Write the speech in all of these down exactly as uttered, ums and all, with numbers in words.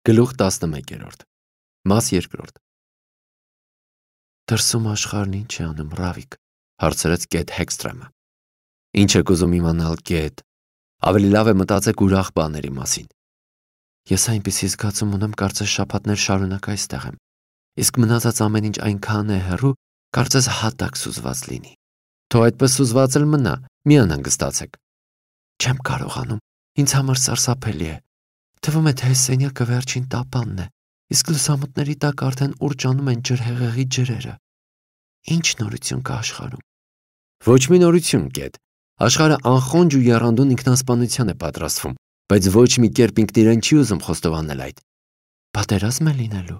Գլուխ տասնմեկերորդ Մաս երկրորդ Դրսում աշխարհն ինչ է անում, Ռավիկ, հարցրեց Կեթ Հեքստրեմը։ Ինչ եք ուզում իմանալ, Կեթ։ Ավելի լավ է մտածեք ուրախ բաների մասին։ Ես այնպիսի զգացում ունեմ, կարծես շաբաթներ շարունակ այստեղ եմ։ Իսկ մնացած ամեն ինչ այնքան է հեռու, կարծես հատակ սուզված լինի։ Թող այդպես սուզված էլ մնա, մի անհանգստացեք։ Չեմ կարողանում, ինձ համար սարսափելի է։ Թվում է, թե այս սենյակը վերջին տապանն է, իսկ լուսամուտների տակ արդեն ուռճանում են ջրհեղեղի ջրերը։ Ինչ նորություն կա աշխարհում։ Ոչ մի նորություն, Կեթ։ Աշխարհը անխոնջ ու եռանդուն ինքնասպանության է պատրաստվում, բայց ոչ մի կերպ ինքն իրեն չի ուզում խոստովանել այդ։ Պատերազմ է լինելու։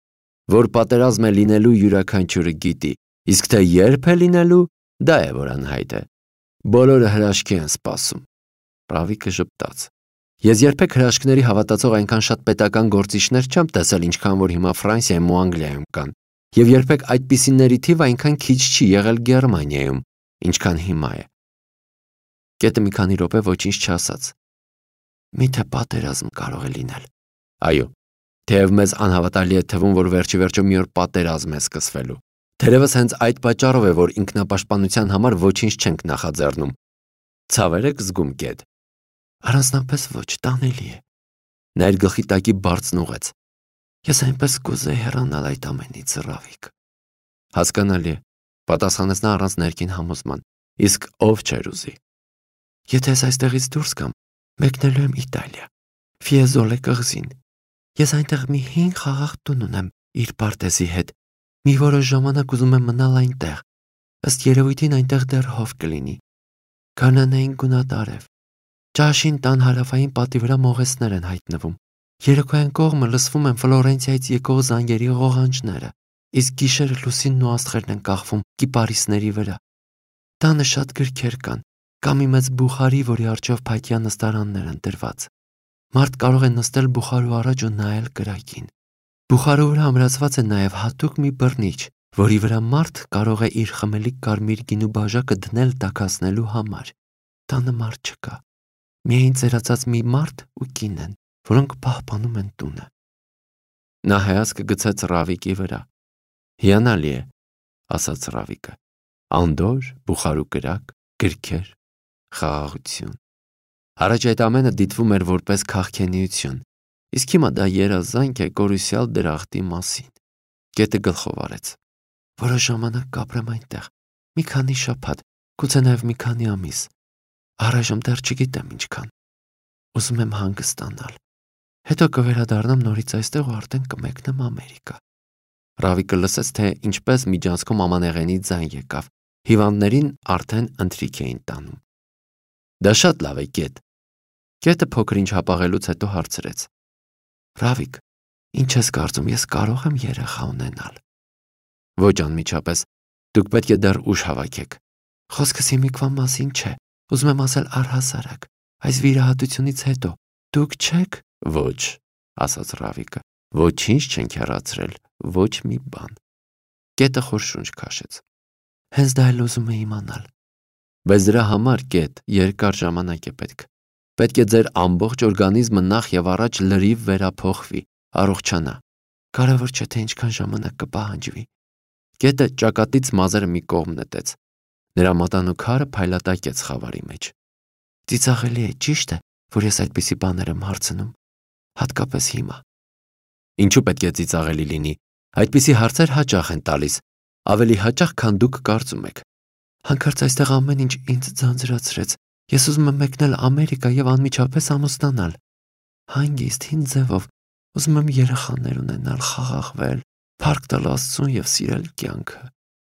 Որ պատերազմ է լինելու յուրաքանչյուրը գիտի, իսկ թե երբ է լինելու, դա է որ անհայտ է։ Բոլորը հրաշքի են սպասում։ Ռավիկը ժպտաց։ Ես երբեք հրաշքների հավատացող այնքան շատ պետական գործիչներ չեմ տեսել, ինչքան որ հիմա Ֆրանսիայում ու Անգլիայում կան, եւ երբեք այդպիսիների թիվը այնքան քիչ չի եղել Գերմանիայում, ինչքան հիմա է։ Կետը մի քանի րոպե ոչինչ չասաց։ Միթե պատերազմ կարող է լինել։ Այո, թեև մեզ անհավատալի է թվում, որ վերջի վերջո մի օր պատերազմ է սկսվելու։ Թերևս հենց այդ պատճառով է, որ ինքնապաշտպանության համար ոչինչ չենք նախաձեռնում։ Ցավեր եք զգում, Կեթ։ Առանձնապես ոչ, տանելի է։ Նա իր գլխի տակի բարձն ուղեց։ Ես այնպես կուզեի հեռանալ այդ ամենից, Ռավիկ։ Հասկանալի է, պատասխանեց նա առանց ներքին համոզման։ Իսկ ով չէր ուզի։ Եթե ես այստեղից դուրս գամ, մեկնելու եմ Իտալիա, Ֆիեզոլե կղզին։ Ես այնտեղ մի հին խաղաղ տուն ունեմ իր պարտեզի հետ։ Մի որոշ ժամանակ ուզում եմ մնալ այնտեղ։ Ըստ երևույթին այնտեղ դեռ հով կլինի։ Կանանային գունատարև։ Ճաշին տան հարավային պատի վրա մողեսներ են հայտնվում։ Երեկոյան կողմը լսվում են Ֆլորենցիայից եկող զանգերի ղողանջները, իսկ գիշերը լուսինն ու աստղերն են կախվում կիպարիսների վրա։ Տանը շատ գրքեր կան, կա մի մեծ բուխարի, որի առջև փայտյա նստարաններ են դրված։ Մարդ կարող է նստել բուխարու առաջ ու նայել կրակին։ Բուխարու վրա ամրացված է նաև հատուկ մի բռնիչ, որի վրա մարդ կարող է իր խմելիք կարմիր գինու բաժակը դնել տաքացնելու համար։ Տանը մարդ չկա։ Միայն ծերացած մի մարդ ու կին են, որոնք պահպանում են տունը։ Նա հայացքը գցեց Ռավիկի վրա։ Հիանալի է, ասաց Ռավիկը։ Անդոր, բուխարու կրակ, գրքեր, խաղաղություն։ Առաջ այդ ամենը դիտվում էր որպես քաղքենիություն, իսկ հիմա դա երազանք է կորուսյալ դրախտի մասին։ Կետը գլխով արեց։ Որոշ ժամանակ կապրեմ այնտեղ, մի քանի շաբաթ, գուցե նաև մի քանի ամիս։ Առայժմ դեռ չգիտեմ ինչքան։ Ուզում եմ հանգստանալ։ Հետո կվերադառնամ նորից այստեղ ու արդեն կմեկնեմ Ամերիկա։ Ռավիկը լսեց, թե ինչպես միջանցքում ամանեղենի ձայն եկավ։ Հիվանդներին արդեն ընթրիք էին տանում։ Դա շատ լավ է, Կեթ։ Կետը փոքր-ինչ հապաղելուց հետո հարցրեց. Ռավիկ, ինչ ես կարծում, ես կարող եմ երեխա ունենալ։ Ոչ անմիջապես, դուք պետք է դեռ ուշ հավաքեք։ Խոսքս հիմիկվա մասին չէ, ուզում եմ ասել առհասարակ, այս վիրահատությունից հետո դուք չեք։ Ոչ, ասաց Ռավիկը, ոչինչ չենք հեռացրել, ոչ մի բան։ Կետը խոր շունչ քաշեց։ Հենց դա էլ ուզում եմ իմանալ։ Բայց դրա համար, Կեթ, երկար ժամանակ է պետք։ Պետք է ձեր ամբողջ օրգանիզմը նախ եւ առաջ լրիվ վերափոխվի, առողջանա։ Կարևոր չէ թե ինչքան ժամանակ կպահանջվի։ Կետը ճակատից մազերը մի կողմ նետեց։ Նրա մատանու քարը փայլատակեց խավարի մեջ։ Ծիծաղելի է, ճիշտ է, որ ես այդպիսի բաներ եմ հարցնում, հատկապես հիմա։ Ինչու պետք է ծիծաղելի լինի։ Այդպիսի հարցեր հաճախ են տալիս, ավելի հաճախ, քան դուք կարծում եք։ Հանկարծ այստեղ ամեն ինչ ինձ ձանձրացրեց։ Ես ուզում եմ մեկնել Ամերիկա եւ անմիջապես ամուսնանալ։ Հանգիստ, հին ձևով, ուզում եմ երեխաներ ունենալ, խաղաղվել, փառք տալ Աստծուն եւ սիրել կյանքը։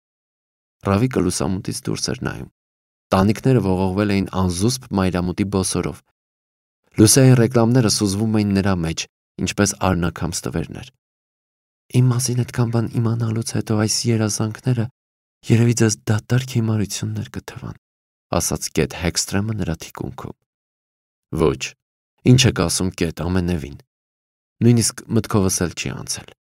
Ռավիկը լուսամուտից դուրս էր նայում։ Տանիքները ողողվել էին անզուսպ մայրամուտի բոսորով։ Լուսային ռեկլամները սուզվում էին նրա մեջ, ինչպես արնաքամ ստվերներ։ Իմ մասին այդքան բան իմանալուց հետո այս երազանքները երևի ձեզ դատարկ հիմարություններ կթվան, ասաց Կեթ Հեքստրեմը նրա թիկունքում։ Ոչ, ինչ եք ասում, Կեթ, ամենևին։ Նույնիսկ մտքովս էլ չի անցել։